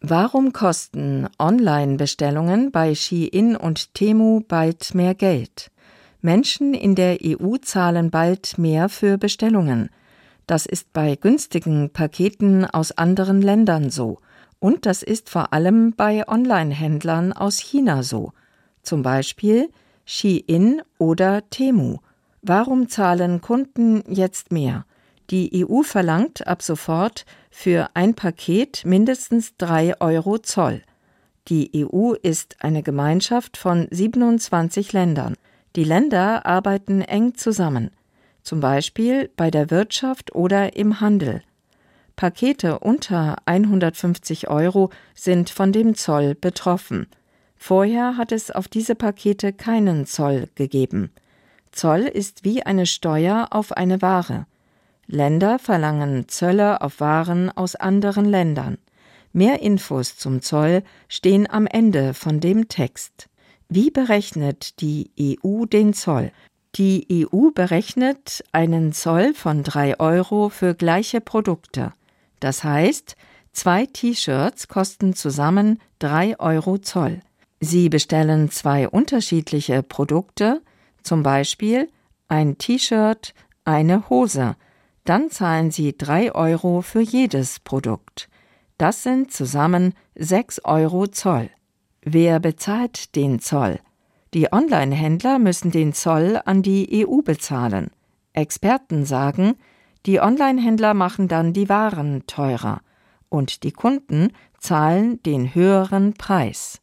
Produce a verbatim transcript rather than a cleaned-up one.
Warum kosten Online-Bestellungen bei Shein und Temu bald mehr Geld? Menschen in der E U zahlen bald mehr für Bestellungen. Das ist bei günstigen Paketen aus anderen Ländern so. Und das ist vor allem bei Online-Händlern aus China so. Zum Beispiel Shein oder Temu. Warum zahlen Kunden jetzt mehr? Die E U verlangt ab sofort für ein Paket mindestens drei Euro Zoll. Die E U ist eine Gemeinschaft von siebenundzwanzig Ländern. Die Länder arbeiten eng zusammen, zum Beispiel bei der Wirtschaft oder im Handel. Pakete unter hundertfünfzig Euro sind von dem Zoll betroffen. Vorher hat es auf diese Pakete keinen Zoll gegeben. Zoll ist wie eine Steuer auf eine Ware. Länder verlangen Zölle auf Waren aus anderen Ländern. Mehr Infos zum Zoll stehen am Ende von dem Text. Wie berechnet die E U den Zoll? Die E U berechnet einen Zoll von drei Euro für gleiche Produkte. Das heißt, zwei T-Shirts kosten zusammen drei Euro Zoll. Sie bestellen zwei unterschiedliche Produkte, zum Beispiel ein T-Shirt, eine Hose. Dann zahlen Sie drei Euro für jedes Produkt. Das sind zusammen sechs Euro Zoll. Wer bezahlt den Zoll? Die Online-Händler müssen den Zoll an die E U bezahlen. Experten sagen, die Online-Händler machen dann die Waren teurer und die Kunden zahlen den höheren Preis.